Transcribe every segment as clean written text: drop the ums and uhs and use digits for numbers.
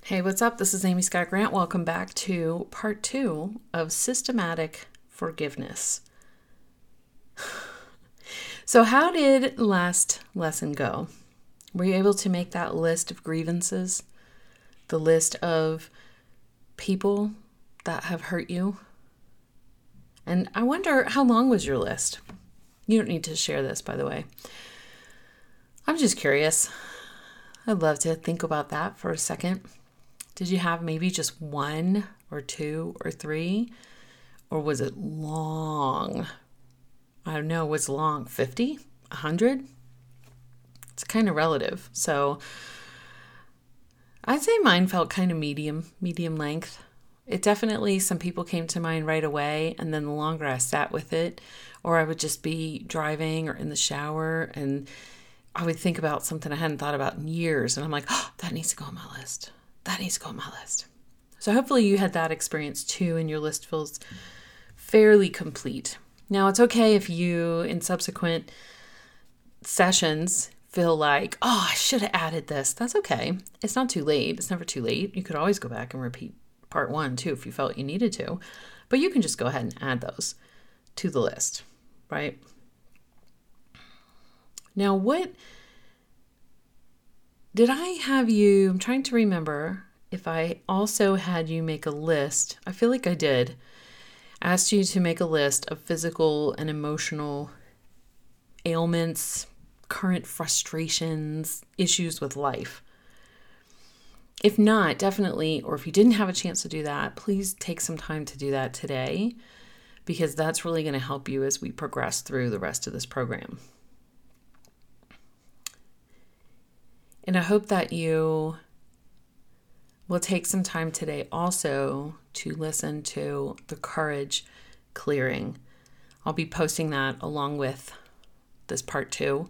Hey, what's up? This is Amy Scott Grant. Welcome back to part 2 of Systematic Forgiveness. So, how did last lesson go? Were you able to make that list of grievances? The list of people that have hurt you? And I wonder, how long was your list? You don't need to share this, by the way. I'm just curious. I'd love to think about that for a second. Did you have maybe just 1 or 2 or 3? Or was it long? I don't know. Was long 50? 100? It's kind of relative. So I'd say mine felt kind of medium length. It definitely, some people came to mind right away. And then the longer I sat with it, or I would just be driving or in the shower and I would think about something I hadn't thought about in years. And I'm like, oh, that needs to go on my list. That needs to go on my list. So hopefully you had that experience too, and your list feels fairly complete. Now, it's okay if you, in subsequent sessions, feel like, oh, I should have added this. That's okay. It's not too late. It's never too late. You could always go back and repeat part 1 too if you felt you needed to. But you can just go ahead and add those to the list, right? Now, what did I have you, I'm trying to remember if I also had you make a list. I feel like I did. Asked you to make a list of physical and emotional ailments, current frustrations, issues with life. If not, definitely, or if you didn't have a chance to do that, please take some time to do that today, because that's really going to help you as we progress through the rest of this program. And I hope that you will take some time today also to listen to the courage clearing. I'll be posting that along with this part 2.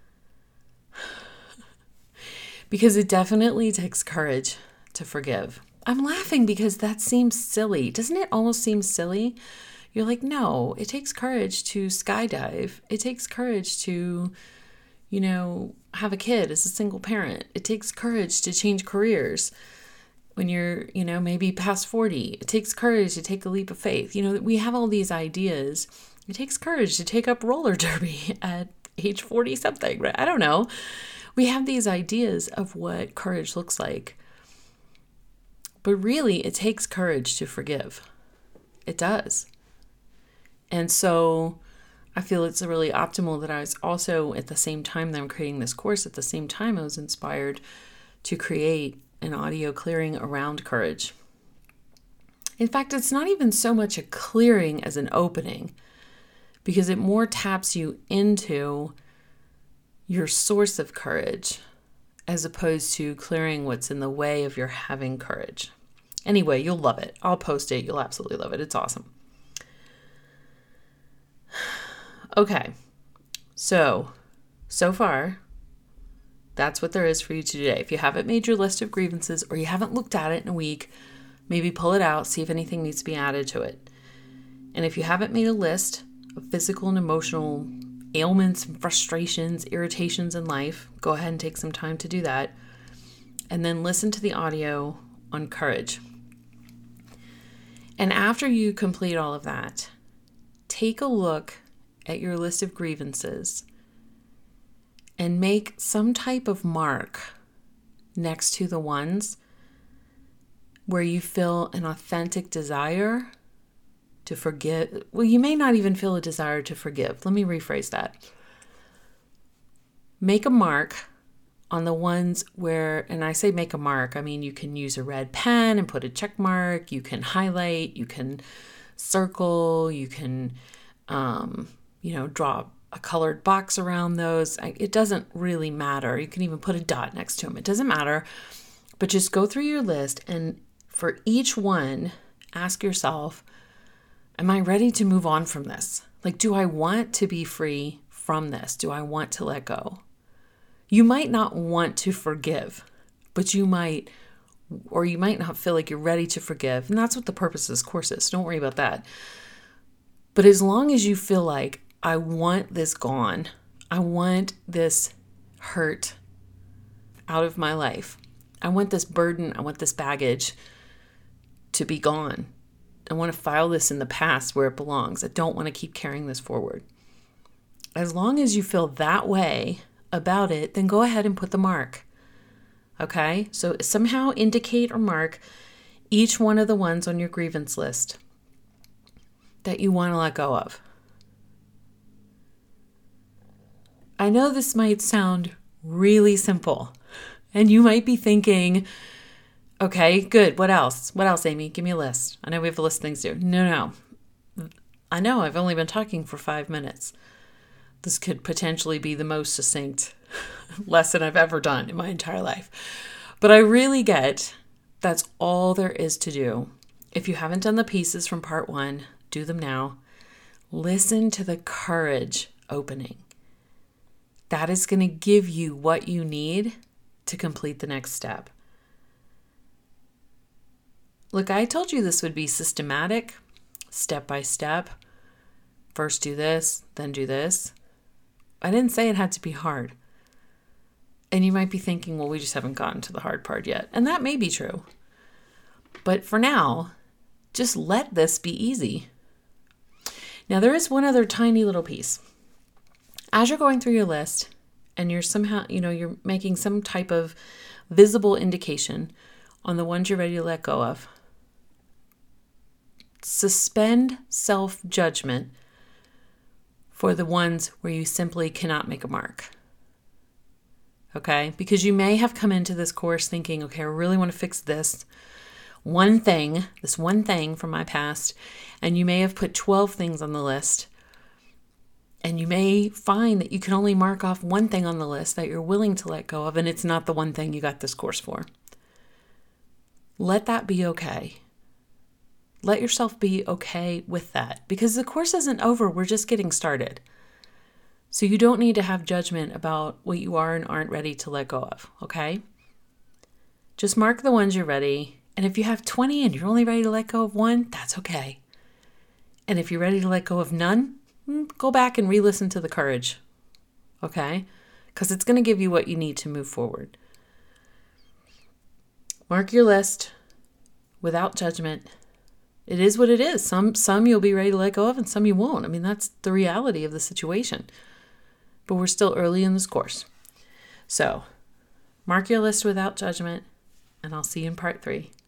Because it definitely takes courage to forgive. I'm laughing because that seems silly. Doesn't it almost seem silly? You're like, no, it takes courage to skydive. It takes courage to have a kid as a single parent. It takes courage to change careers when you're, maybe past 40. It takes courage to take a leap of faith. We have all these ideas. It takes courage to take up roller derby at age 40 something, right? I don't know. We have these ideas of what courage looks like. But really, it takes courage to forgive. It does. And so I feel it's really optimal that I was also, at the same time that I'm creating this course, at the same time I was inspired to create an audio clearing around courage. In fact, it's not even so much a clearing as an opening, because it more taps you into your source of courage as opposed to clearing what's in the way of your having courage. Anyway, you'll love it. I'll post it. You'll absolutely love it. It's awesome. Okay, so far, that's what there is for you today. If you haven't made your list of grievances or you haven't looked at it in a week, maybe pull it out, see if anything needs to be added to it. And if you haven't made a list of physical and emotional ailments, frustrations, irritations in life, go ahead and take some time to do that. And then listen to the audio on courage. And after you complete all of that, take a look at your list of grievances and make some type of mark next to the ones where you feel an authentic desire to forgive. Well, you may not even feel a desire to forgive. Let me rephrase that. Make a mark on the ones where, and I say make a mark, I mean you can use a red pen and put a check mark, you can highlight, you can circle, you can draw a colored box around those. It doesn't really matter. You can even put a dot next to them. It doesn't matter. But just go through your list, and for each one, ask yourself, am I ready to move on from this? Like, do I want to be free from this? Do I want to let go? You might not want to forgive, but you might not feel like you're ready to forgive. And that's what the purpose of this course is. Don't worry about that. But as long as you feel like, I want this gone, I want this hurt out of my life, I want this burden, I want this baggage to be gone. I want to file this in the past where it belongs. I don't want to keep carrying this forward. As long as you feel that way about it, then go ahead and put the mark. Okay? So somehow indicate or mark each one of the ones on your grievance list that you want to let go of. I know this might sound really simple, and you might be thinking, okay, good. What else? What else, Amy? Give me a list. I know we have a list of things to do. No. I know I've only been talking for 5 minutes. This could potentially be the most succinct lesson I've ever done in my entire life. But I really get that's all there is to do. If you haven't done the pieces from part 1, do them now. Listen to the courage opening. That is going to give you what you need to complete the next step. Look, I told you this would be systematic, step by step. First do this, then do this. I didn't say it had to be hard. And you might be thinking, well, we just haven't gotten to the hard part yet. And that may be true. But for now, just let this be easy. Now, there is one other tiny little piece. As you're going through your list and you're somehow, you're making some type of visible indication on the ones you're ready to let go of, suspend self-judgment for the ones where you simply cannot make a mark. Okay? Because you may have come into this course thinking, okay, I really want to fix this one thing from my past, and you may have put 12 things on the list. And you may find that you can only mark off one thing on the list that you're willing to let go of, and it's not the one thing you got this course for. Let that be okay. Let yourself be okay with that, because the course isn't over. We're just getting started. So you don't need to have judgment about what you are and aren't ready to let go of, okay? Just mark the ones you're ready. And if you have 20 and you're only ready to let go of one, that's okay. And if you're ready to let go of none, go back and re-listen to the courage, okay? Because it's going to give you what you need to move forward. Mark your list without judgment. It is what it is. Some you'll be ready to let go of and some you won't. I mean, that's the reality of the situation. But we're still early in this course. So, mark your list without judgment, and I'll see you in part 3.